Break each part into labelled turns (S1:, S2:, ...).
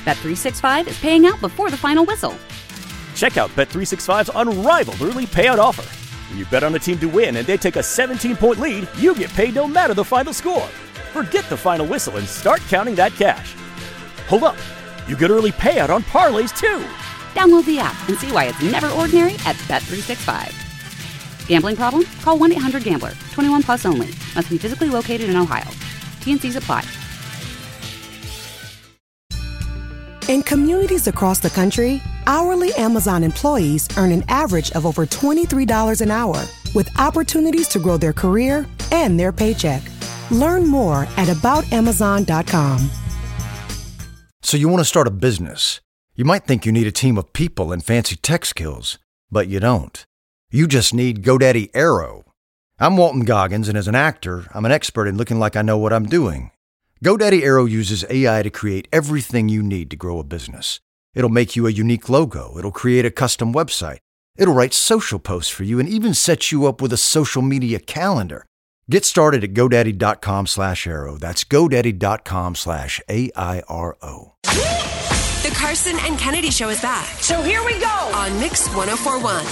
S1: Bet365 is paying out before the final whistle.
S2: Check out Bet365's unrivaled early payout offer. When you bet on a team to win and they take a 17-point lead, you get paid no matter the final score. Forget the final whistle and start counting that cash. Hold up. You get early payout on parlays, too.
S1: Download the app and see why it's never ordinary at Bet365. Gambling problem? Call 1-800-GAMBLER. 21 plus only. Must be physically located in Ohio. T&Cs apply.
S3: In communities across the country, hourly Amazon employees earn an average of over $23 an hour, with opportunities to grow their career and their paycheck. Learn more at aboutamazon.com.
S4: So you want to start a business. You might think you need a team of people and fancy tech skills, but you don't. You just need GoDaddy Aero. I'm Walton Goggins, and as an actor, I'm an expert in looking like I know what I'm doing. GoDaddy Aero uses AI to create everything you need to grow a business. It'll make you a unique logo. It'll create a custom website. It'll write social posts for you and even set you up with a social media calendar. Get started at GoDaddy.com/Aero. That's GoDaddy.com/AIRO.
S5: The Carson and Kennedy Show is back.
S6: So here we go.
S5: On Mix 104.1.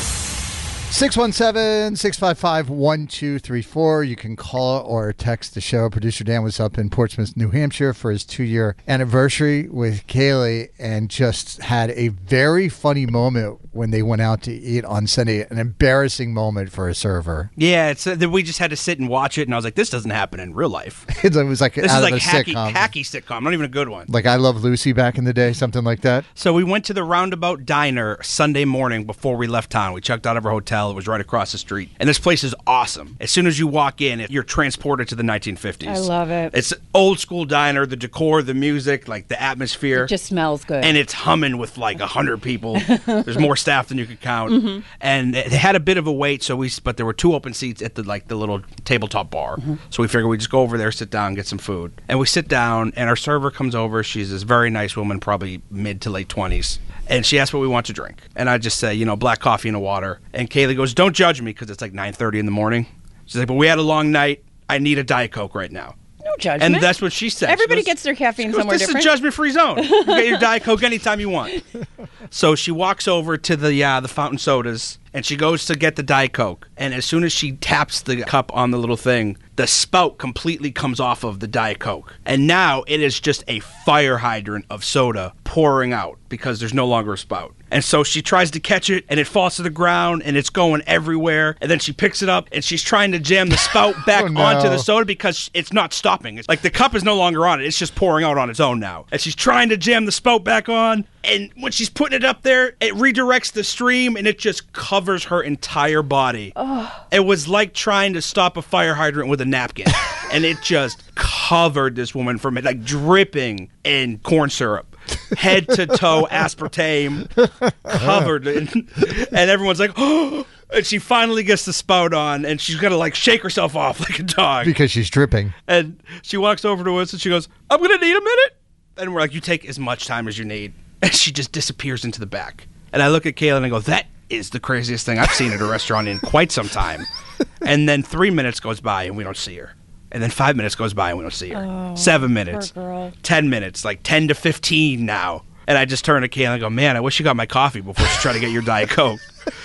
S7: 617-655-1234. You can call or text the show. Producer Dan was up in Portsmouth, New Hampshire for his 2-year anniversary with Kaylee and just had a very funny moment when they went out to eat on Sunday. An embarrassing moment for a server.
S8: Yeah, it's we just had to sit and watch it, and I was like, this doesn't happen in real life.
S7: It was like
S8: this
S7: out
S8: is
S7: of
S8: like
S7: a sitcom.
S8: hacky sitcom, not even a good one.
S7: Like I Love Lucy back in the day, something like that.
S8: So we went to the Roundabout Diner Sunday morning before we left town. We checked out of our hotel. It was right across the street. And this place is awesome. As soon as you walk in, you're transported to the 1950s.
S6: I love it.
S8: It's old school diner, the decor, the music, like the atmosphere.
S6: It just smells good.
S8: And it's humming with like 100 people. There's more staff than you could count. Mm-hmm. And it had a bit of a wait, but there were 2 open seats at the little tabletop bar. Mm-hmm. So we figured we'd just go over there, sit down, get some food. And we sit down, and our server comes over. She's this very nice woman, probably mid to late 20s. And she asked what we want to drink. And I just say, black coffee and a water. And Kaylee goes, don't judge me, because it's like 9:30 in the morning. She's like, but we had a long night. I need a Diet Coke right now.
S6: No judgment.
S8: And that's what she said.
S6: Everybody gets their caffeine somewhere different.
S8: This is a judgment-free zone. You get your Diet Coke anytime you want. So she walks over to the fountain sodas, and she goes to get the Diet Coke. And as soon as she taps the cup on the little thing, the spout completely comes off of the Diet Coke. And now it is just a fire hydrant of soda pouring out because there's no longer a spout. And so she tries to catch it, and it falls to the ground, and it's going everywhere. And then she picks it up, and she's trying to jam the spout back onto the soda because it's not stopping. It's like the cup is no longer on it. It's just pouring out on its own now. And she's trying to jam the spout back on, and when she's putting it up there, it redirects the stream, and it just covers her entire body. Oh. It was like trying to stop a fire hydrant with a napkin. And it just covered this woman from it, like dripping in corn syrup. Head to toe aspartame covered and everyone's like, oh, and she finally gets the spout on, and she's gonna like shake herself off like a dog
S7: because she's dripping.
S8: And she walks over to us and she goes, I'm gonna need a minute. And we're like, you take as much time as you need. And she just disappears into the back. And I look at Kayla and I go, that is the craziest thing I've seen at a restaurant in quite some time. And then 3 minutes goes by and we don't see her. And then 5 minutes goes by and we don't see her.
S6: Oh,
S8: 7 minutes.
S6: Poor girl.
S8: 10 minutes, like 10 to 15 now. And I just turn to Kayla and I go, man, I wish you got my coffee before you try to get your Diet Coke.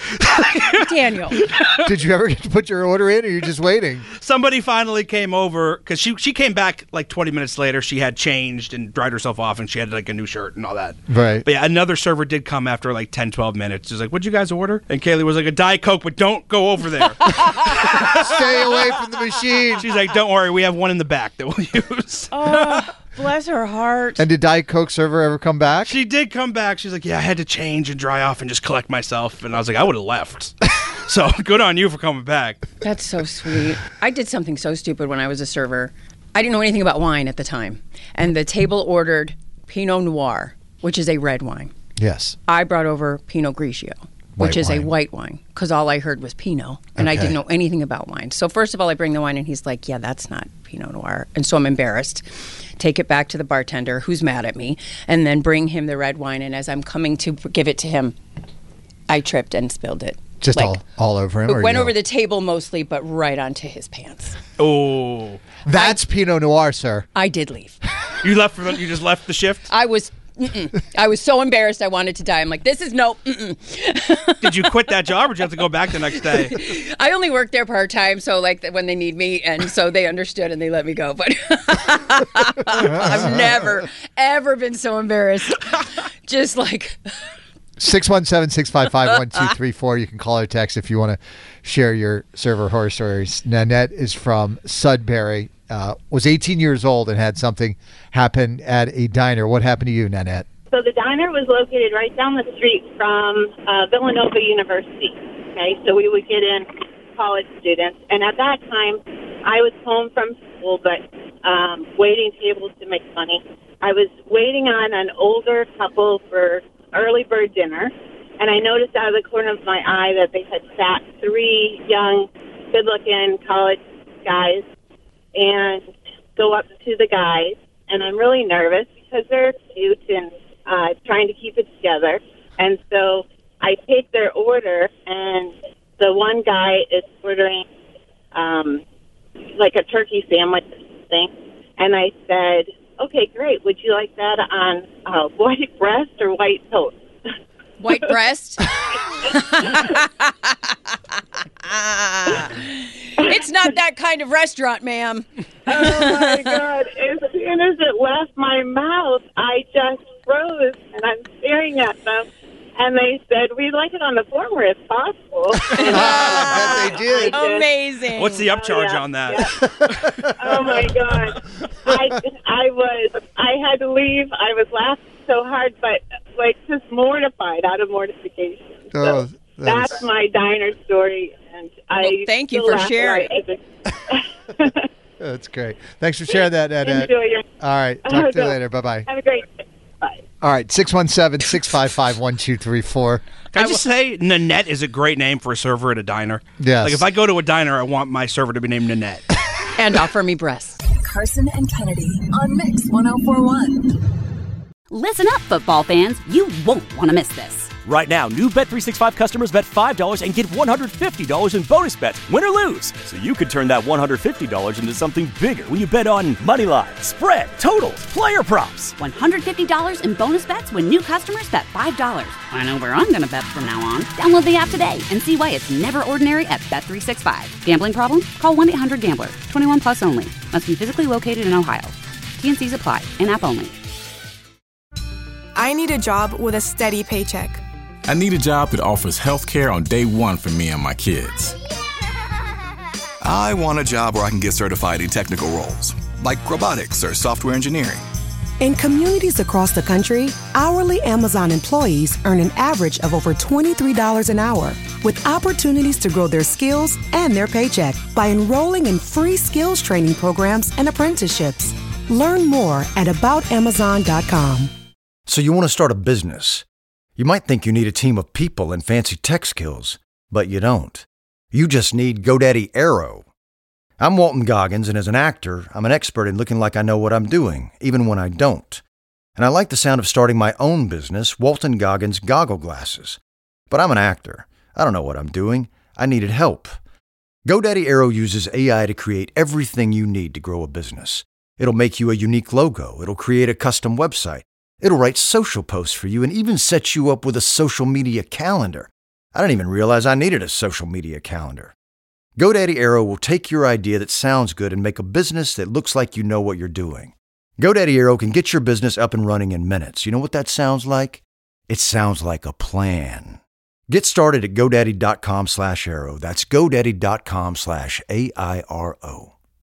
S6: Daniel.
S7: Did you ever get to put your order in, or you're just waiting?
S8: Somebody finally came over, because she came back like 20 minutes later. She had changed and dried herself off, and she had like a new shirt and all that.
S7: Right.
S8: But yeah, another server did come after like 10, 12 minutes. She was like, what'd you guys order? And Kaylee was like, a Diet Coke, but don't go over there.
S7: Stay away from the machine.
S8: She's like, don't worry, we have one in the back that we'll use.
S6: Oh, bless her heart.
S7: And did Diet Coke server ever come back?
S8: She did come back. She's like, yeah, I had to change and dry off and just collect myself. And I was like, I would have left. So good on you for coming back.
S6: That's so sweet. I did something so stupid when I was a server. I didn't know anything about wine at the time. And the table ordered Pinot Noir, which is a red wine.
S7: Yes.
S6: I brought over Pinot Grigio, which is a white wine, because all I heard was Pinot, and I didn't know anything about wine. So first of all, I bring the wine, and he's like, yeah, that's not Pinot Noir. And so I'm embarrassed. Take it back to the bartender, who's mad at me, and then bring him the red wine. And as I'm coming to give it to him, I tripped and spilled it.
S7: Just like, all over him?
S6: It went over the table mostly, but right onto his pants.
S8: Oh.
S7: That's Pinot Noir, sir.
S6: I did leave.
S8: You just left the shift?
S6: I was I was so embarrassed I wanted to die. I'm like, this is no.
S8: Did you quit that job or did you have to go back the next day?
S6: I only work there part-time, so like when they need me, and so they understood and they let me go. But I've never, ever been so embarrassed. Just like...
S7: 617-655-1234. You can call or text if you want to share your server horror stories. Nanette is from Sudbury, was 18 years old and had something happen at a diner. What happened to you, Nanette?
S9: So the diner was located right down the street from Villanova University. Okay, so we would get in college students. And at that time, I was home from school, but waiting tables to make money. I was waiting on an older couple for early bird dinner, and I noticed out of the corner of my eye that they had sat 3 young, good-looking college guys and go up to the guys, and I'm really nervous because they're cute and trying to keep it together. And so I take their order, and the one guy is ordering like a turkey sandwich thing, and I said, okay, great. Would you like that on white breast or white toast?
S6: White breast? It's not that kind of restaurant, ma'am.
S9: Oh, my God. As soon as it left my mouth, I just froze, and I'm staring at them. And they said, we'd like it on the former if possible.
S7: I bet they did.
S6: Amazing.
S8: What's the upcharge on that?
S9: Yeah. Oh, my God. I had to leave. I was laughing so hard, but like just mortified out of mortification. So that's my diner story. And
S6: thank you for sharing.
S7: That's great. Thanks for sharing that, Nanette.
S9: Enjoy your...
S7: All right. Talk to you later. Bye-bye.
S9: Have a great day. Bye.
S7: All right. 617-655-1234.
S8: Can I just say, Nanette is a great name for a server at a diner?
S7: Yes.
S8: Like if I go to a diner, I want my server to be named Nanette.
S6: And offer me breasts.
S5: Carson and Kennedy on Mix 104.1.
S1: Listen up, football fans. You won't want to miss this.
S2: Right now, new Bet365 customers bet $5 and get $150 in bonus bets, win or lose. So you could turn that $150 into something bigger when you bet on moneyline, spread, totals, player props.
S1: $150 in bonus bets when new customers bet $5. I know where I'm going to bet from now on. Download the app today and see why it's never ordinary at Bet365. Gambling problem? Call 1-800-GAMBLER. 21 plus only. Must be physically located in Ohio. T&Cs apply. In-app only.
S10: I need a job with a steady paycheck.
S11: I need a job that offers health care on day one for me and my kids.
S12: I want a job where I can get certified in technical roles, like robotics or software engineering.
S3: In communities across the country, hourly Amazon employees earn an average of over $23 an hour, with opportunities to grow their skills and their paycheck by enrolling in free skills training programs and apprenticeships. Learn more at aboutamazon.com.
S4: So you want to start a business. You might think you need a team of people and fancy tech skills, but you don't. You just need GoDaddy Aero. I'm Walton Goggins, and as an actor, I'm an expert in looking like I know what I'm doing, even when I don't. And I like the sound of starting my own business, Walton Goggins Goggle Glasses. But I'm an actor. I don't know what I'm doing. I needed help. GoDaddy Aero uses AI to create everything you need to grow a business. It'll make you a unique logo. It'll create a custom website. It'll write social posts for you and even set you up with a social media calendar. I didn't even realize I needed a social media calendar. GoDaddy Aero will take your idea that sounds good and make a business that looks like you know what you're doing. GoDaddy Aero can get your business up and running in minutes. You know what that sounds like? It sounds like a plan. Get started at GoDaddy.com/Aero. That's GoDaddy.com/AIRO.